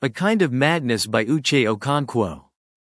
A Kind of Madness by Uche Okonkwo.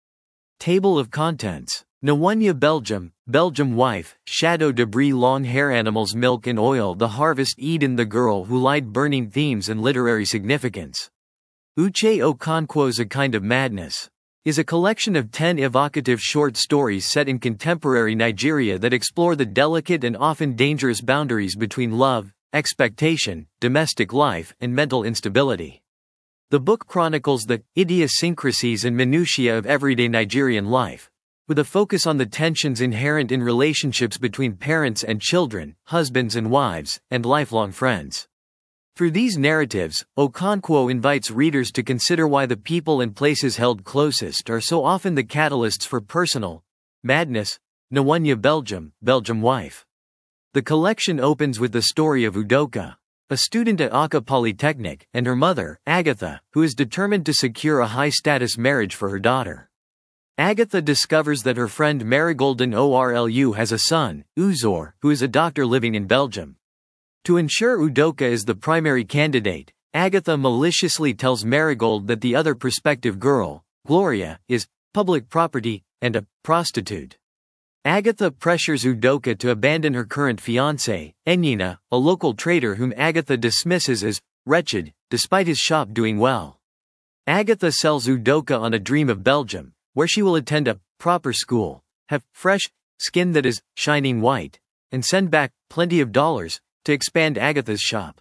Table of Contents. Nawanya, Belgium, Belgium wife, shadow debris, long hair, animals, milk and oil, the harvest, Eden, the girl who lied, burning themes and literary significance. Uche Okonkwo's A Kind of Madness is a collection of 10 evocative short stories set in contemporary Nigeria that explore the delicate and often dangerous boundaries between love, expectation, domestic life, and mental instability. The book chronicles the idiosyncrasies and minutiae of everyday Nigerian life, with a focus on the tensions inherent in relationships between parents and children, husbands and wives, and lifelong friends. Through these narratives, Okonkwo invites readers to consider why the people and places held closest are so often the catalysts for personal madness. Nawanya, Belgium, Belgium wife. The collection opens with the story of Udoka, a student at Awka Polytechnic, and her mother, Agatha, who is determined to secure a high-status marriage for her daughter. Agatha discovers that her friend Marigolden Orlu has a son, Uzor, who is a doctor living in Belgium. To ensure Udoka is the primary candidate, Agatha maliciously tells Marigold that the other prospective girl, Gloria, is public property and a prostitute. Agatha pressures Udoka to abandon her current fiancé, Enyina, a local trader whom Agatha dismisses as wretched, despite his shop doing well. Agatha sells Udoka on a dream of Belgium, where she will attend a proper school, have fresh skin that is shining white, and send back plenty of dollars to expand Agatha's shop.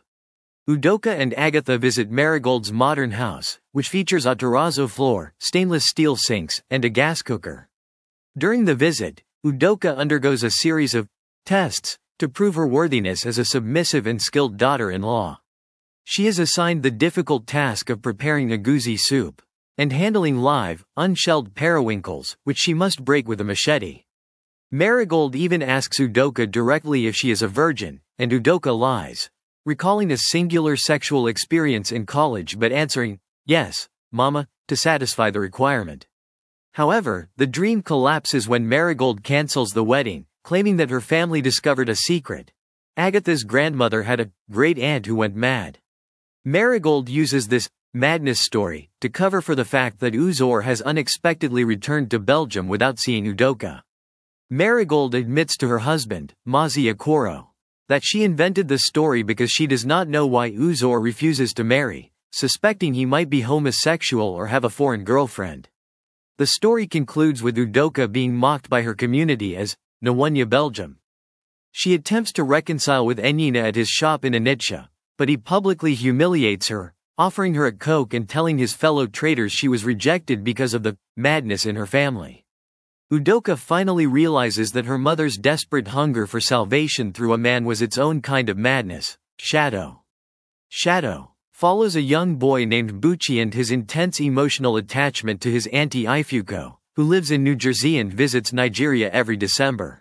Udoka and Agatha visit Marigold's modern house, which features a terrazzo floor, stainless steel sinks, and a gas cooker. During the visit, Udoka undergoes a series of tests to prove her worthiness as a submissive and skilled daughter-in-law. She is assigned the difficult task of preparing egusi soup and handling live, unshelled periwinkles, which she must break with a machete. Marigold even asks Udoka directly if she is a virgin, and Udoka lies, recalling a singular sexual experience in college but answering, "Yes, mama," to satisfy the requirement. However, the dream collapses when Marigold cancels the wedding, claiming that her family discovered a secret. Agatha's grandmother had a great aunt who went mad. Marigold uses this madness story to cover for the fact that Uzor has unexpectedly returned to Belgium without seeing Udoka. Marigold admits to her husband, Mazi Okoro, that she invented the story because she does not know why Uzor refuses to marry, suspecting he might be homosexual or have a foreign girlfriend. The story concludes with Udoka being mocked by her community as Nawanya, Belgium. She attempts to reconcile with Enyina at his shop in Onitsha, but he publicly humiliates her, offering her a Coke and telling his fellow traders she was rejected because of the madness in her family. Udoka finally realizes that her mother's desperate hunger for salvation through a man was its own kind of madness. Shadow. Shadow follows a young boy named Buchi and his intense emotional attachment to his auntie Ifuko, who lives in New Jersey and visits Nigeria every December.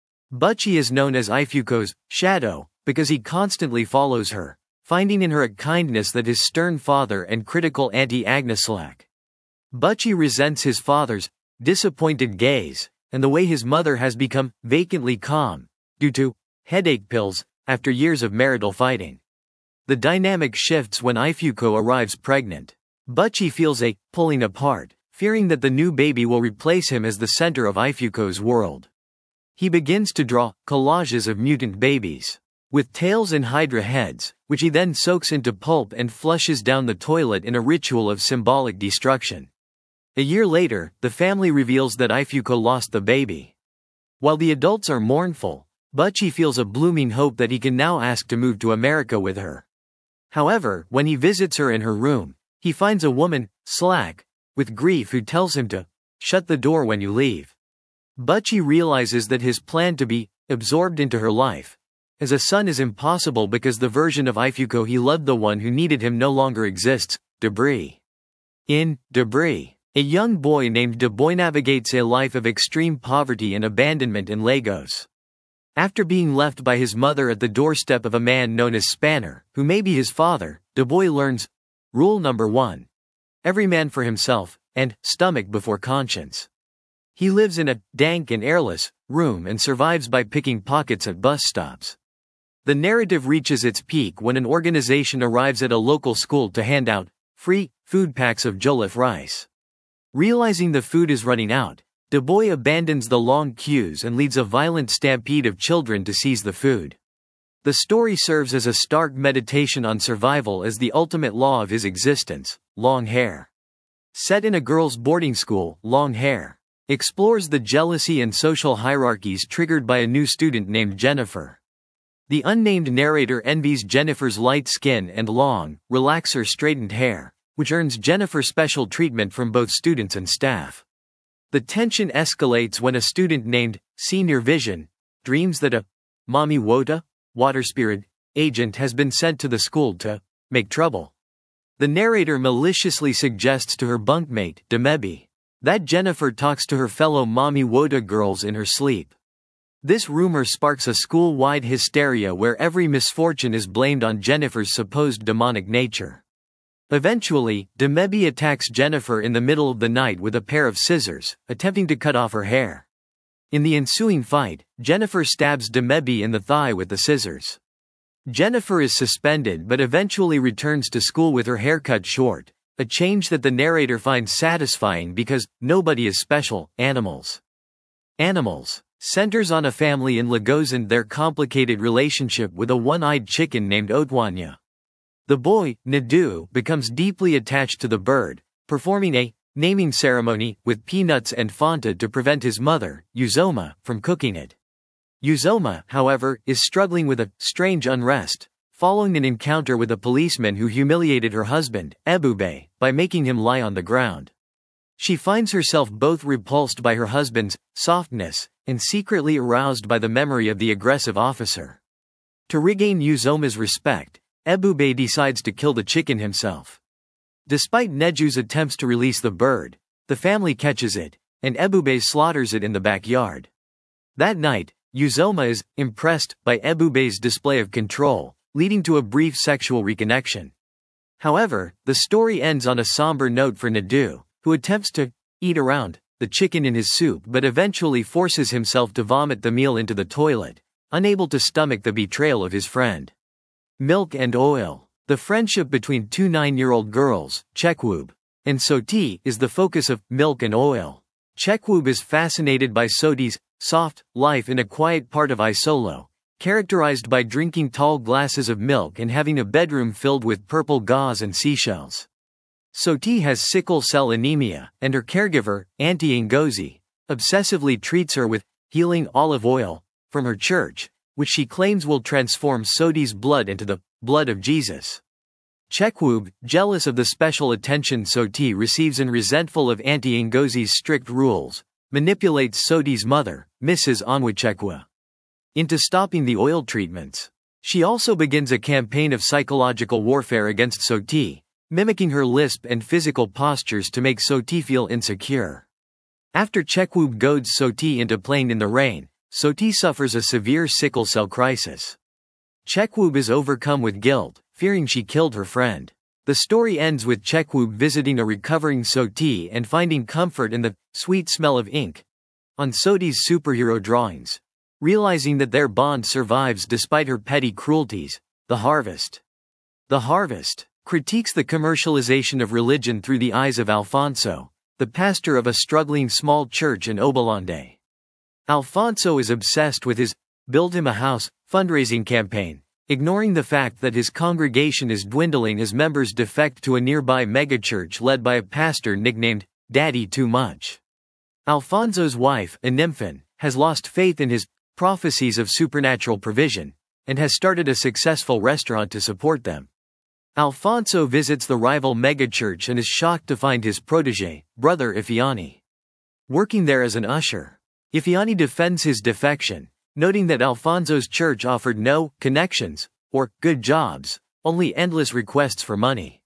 Buchi is known as Ifuko's shadow because he constantly follows her, finding in her a kindness that his stern father and critical auntie Agnes lack. Buchi resents his father's disappointed gaze, and the way his mother has become vacantly calm, due to headache pills, after years of marital fighting. The dynamic shifts when Ifuko arrives pregnant. Buchi feels a pulling apart, fearing that the new baby will replace him as the center of Ifuko's world. He begins to draw collages of mutant babies, with tails and hydra heads, which he then soaks into pulp and flushes down the toilet in a ritual of symbolic destruction. A year later, the family reveals that Ifuko lost the baby. While the adults are mournful, Buchi feels a blooming hope that he can now ask to move to America with her. However, when he visits her in her room, he finds a woman, slack, with grief who tells him to shut the door when you leave. Buchi realizes that his plan to be absorbed into her life as a son is impossible because the version of Ifuko he loved, the one who needed him, no longer exists. Debris. In Debris, a young boy named Deboy navigates a life of extreme poverty and abandonment in Lagos. After being left by his mother at the doorstep of a man known as Spanner, who may be his father, Deboy learns rule number 1. Every man for himself, and stomach before conscience. He lives in a dank and airless room and survives by picking pockets at bus stops. The narrative reaches its peak when an organization arrives at a local school to hand out free food packs of jollof rice. Realizing the food is running out, the boy abandons the long queues and leads a violent stampede of children to seize the food. The story serves as a stark meditation on survival as the ultimate law of his existence. Long Hair. Set in a girls' boarding school, Long Hair explores the jealousy and social hierarchies triggered by a new student named Jennifer. The unnamed narrator envies Jennifer's light skin and long, relaxer straightened hair, which earns Jennifer special treatment from both students and staff. The tension escalates when a student named Senior Vision dreams that a Mami Wota, water spirit, agent has been sent to the school to make trouble. The narrator maliciously suggests to her bunkmate, Demebi, that Jennifer talks to her fellow Mami Wota girls in her sleep. This rumor sparks a school-wide hysteria where every misfortune is blamed on Jennifer's supposed demonic nature. Eventually, Demebi attacks Jennifer in the middle of the night with a pair of scissors, attempting to cut off her hair. In the ensuing fight, Jennifer stabs Demebi in the thigh with the scissors. Jennifer is suspended but eventually returns to school with her hair cut short, a change that the narrator finds satisfying because nobody is special. Animals centers on a family in Lagos and their complicated relationship with a one-eyed chicken named Otwanya. The boy, Nadu, becomes deeply attached to the bird, performing a naming ceremony with peanuts and Fanta to prevent his mother, Uzoma, from cooking it. Uzoma, however, is struggling with a strange unrest, following an encounter with a policeman who humiliated her husband, Ebube, by making him lie on the ground. She finds herself both repulsed by her husband's softness and secretly aroused by the memory of the aggressive officer. To regain Uzoma's respect, Ebube decides to kill the chicken himself. Despite Neju's attempts to release the bird, the family catches it, and Ebube slaughters it in the backyard. That night, Uzoma is impressed by Ebube's display of control, leading to a brief sexual reconnection. However, the story ends on a somber note for Nadu, who attempts to eat around the chicken in his soup but eventually forces himself to vomit the meal into the toilet, unable to stomach the betrayal of his friend. Milk and Oil. The friendship between two 9-year-old girls, Chekwube and Soti, is the focus of Milk and Oil. Chekwube is fascinated by Soti's soft life in a quiet part of Isolo, characterized by drinking tall glasses of milk and having a bedroom filled with purple gauze and seashells. Soti has sickle cell anemia, and her caregiver, Auntie Ngozi, obsessively treats her with healing olive oil from her church, which she claims will transform Soti's blood into the blood of Jesus. Chekwube, jealous of the special attention Soti receives and resentful of Auntie Ngozi's strict rules, manipulates Soti's mother, Mrs. Onwuchekwa, into stopping the oil treatments. She also begins a campaign of psychological warfare against Soti, mimicking her lisp and physical postures to make Soti feel insecure. After Chekwube goads Soti into playing in the rain, Soti suffers a severe sickle cell crisis. Chekwube is overcome with guilt, fearing she killed her friend. The story ends with Chekwube visiting a recovering Soti and finding comfort in the sweet smell of ink on Soti's superhero drawings. Realizing that their bond survives despite her petty cruelties. The Harvest. The Harvest critiques the commercialization of religion through the eyes of Alfonso, the pastor of a struggling small church in Obalande. Alfonso is obsessed with his Build Him a House fundraising campaign, ignoring the fact that his congregation is dwindling as members defect to a nearby megachurch led by a pastor nicknamed Daddy Too Much. Alfonso's wife, Anymphen, has lost faith in his prophecies of supernatural provision, and has started a successful restaurant to support them. Alfonso visits the rival megachurch and is shocked to find his protégé, brother Ifeanyi, working there as an usher. Ifeanyi defends his defection, noting that Alfonso's church offered no connections or good jobs, only endless requests for money.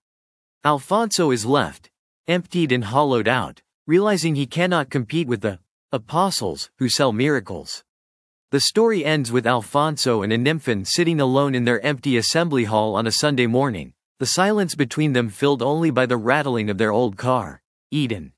Alfonso is left emptied and hollowed out, realizing he cannot compete with the apostles who sell miracles. The story ends with Alfonso and Anymphen sitting alone in their empty assembly hall on a Sunday morning, the silence between them filled only by the rattling of their old car. Eden.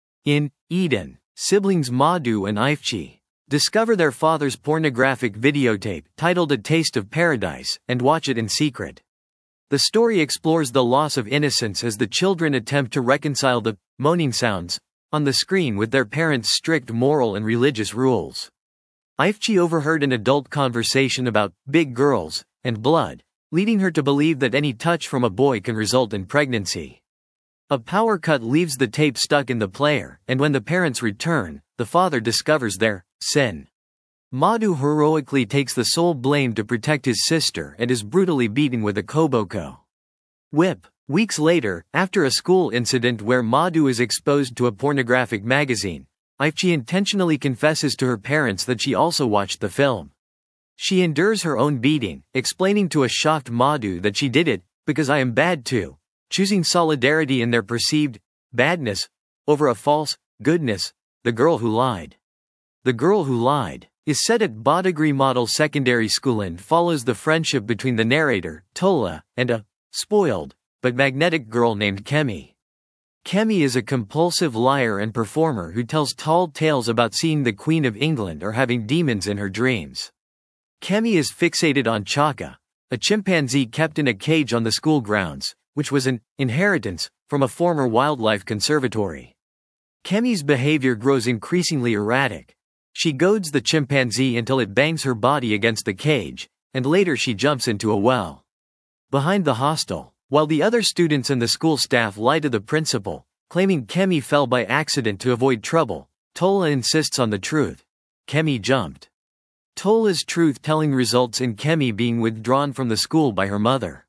In Eden, siblings Madu and Ifechi discover their father's pornographic videotape titled A Taste of Paradise and watch it in secret. The story explores the loss of innocence as the children attempt to reconcile the moaning sounds on the screen with their parents' strict moral and religious rules. Ifchi overheard an adult conversation about big girls and blood, leading her to believe that any touch from a boy can result in pregnancy. A power cut leaves the tape stuck in the player, and when the parents return, the father discovers their sin. Madhu heroically takes the sole blame to protect his sister and is brutally beaten with a koboko whip. Weeks later, after a school incident where Madhu is exposed to a pornographic magazine, Ifchi intentionally confesses to her parents that she also watched the film. She endures her own beating, explaining to a shocked Madhu that she did it because I am bad too, choosing solidarity in their perceived badness over a false goodness. The Girl Who Lied. The Girl Who Lied is set at Badagry Model Secondary School and follows the friendship between the narrator, Tola, and a spoiled but magnetic girl named Kemi. Kemi is a compulsive liar and performer who tells tall tales about seeing the Queen of England or having demons in her dreams. Kemi is fixated on Chaka, a chimpanzee kept in a cage on the school grounds, which was an inheritance from a former wildlife conservatory. Kemi's behavior grows increasingly erratic. She goads the chimpanzee until it bangs her body against the cage, and later she jumps into a well. Behind the hostel, while the other students and the school staff lie to the principal, claiming Kemi fell by accident to avoid trouble, Tola insists on the truth. Kemi jumped. Tola's truth-telling results in Kemi being withdrawn from the school by her mother.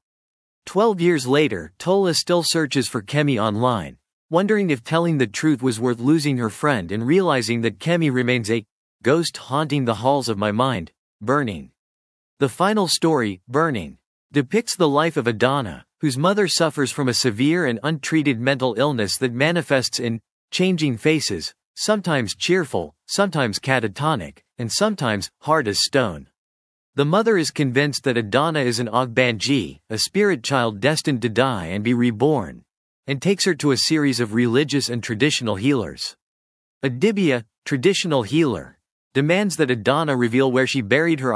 12 years later, Tola still searches for Kemi online, wondering if telling the truth was worth losing her friend and realizing that Kemi remains a ghost haunting the halls of my mind. Burning. The final story, Burning, depicts the life of Adana, whose mother suffers from a severe and untreated mental illness that manifests in changing faces, sometimes cheerful, sometimes catatonic, and sometimes hard as stone. The mother is convinced that Adana is an Ogbanji, a spirit child destined to die and be reborn, and takes her to a series of religious and traditional healers. Adibia, traditional healer, demands that Adana reveal where she buried her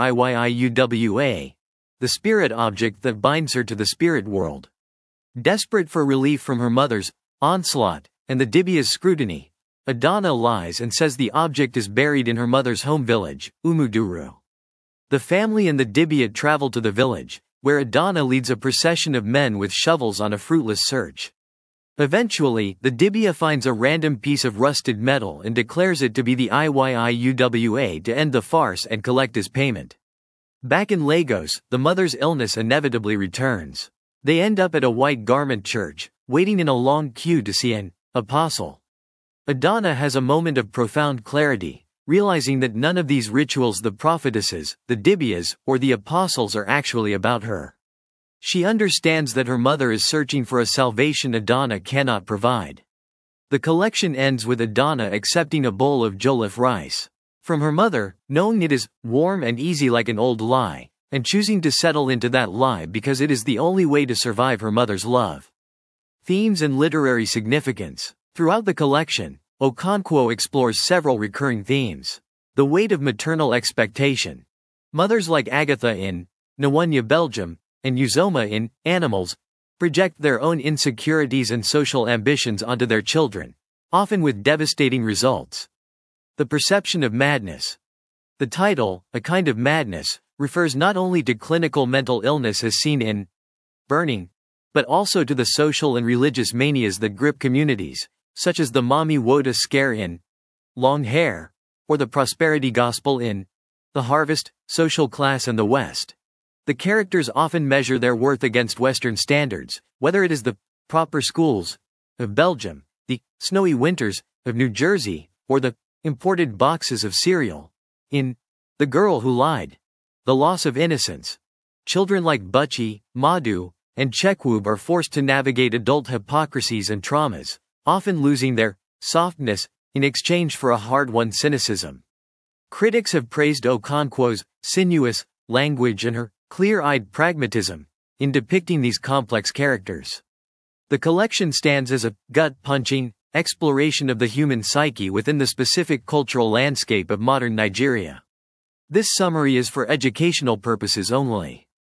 Iyuwa, the spirit object that binds her to the spirit world. Desperate for relief from her mother's onslaught and the Dibia's scrutiny, Adana lies and says the object is buried in her mother's home village, Umuduru. The family and the Dibia travel to the village, where Adana leads a procession of men with shovels on a fruitless search. Eventually, the Dibia finds a random piece of rusted metal and declares it to be the Iyuwa to end the farce and collect his payment. Back in Lagos, the mother's illness inevitably returns. They end up at a white garment church, waiting in a long queue to see an apostle. Adana has a moment of profound clarity, realizing that none of these rituals, the prophetesses, the Dibias, or the apostles, are actually about her. She understands that her mother is searching for a salvation Adana cannot provide. The collection ends with Adana accepting a bowl of jollof rice from her mother, knowing it is warm and easy like an old lie, and choosing to settle into that lie because it is the only way to survive her mother's love. Themes and literary significance. Throughout the collection, Okonkwo explores several recurring themes. The weight of maternal expectation. Mothers like Agatha in Nawanya Belgium and Uzoma in Animals project their own insecurities and social ambitions onto their children, often with devastating results. The perception of madness. The title, A Kind of Madness, refers not only to clinical mental illness as seen in Burning, but also to the social and religious manias that grip communities, such as the Mommy Woda scare in Long Hair, or the prosperity gospel in The Harvest, Social Class and the West. The characters often measure their worth against Western standards, whether it is the proper schools of Belgium, the snowy winters of New Jersey, or the imported boxes of cereal. In The Girl Who Lied, The Loss of Innocence, children like Butchie, Madhu, and Chekwub are forced to navigate adult hypocrisies and traumas, often losing their softness in exchange for a hard-won cynicism. Critics have praised Okonkwo's sinuous language and her clear-eyed pragmatism in depicting these complex characters. The collection stands as a gut-punching exploration of the human psyche within the specific cultural landscape of modern Nigeria. This summary is for educational purposes only.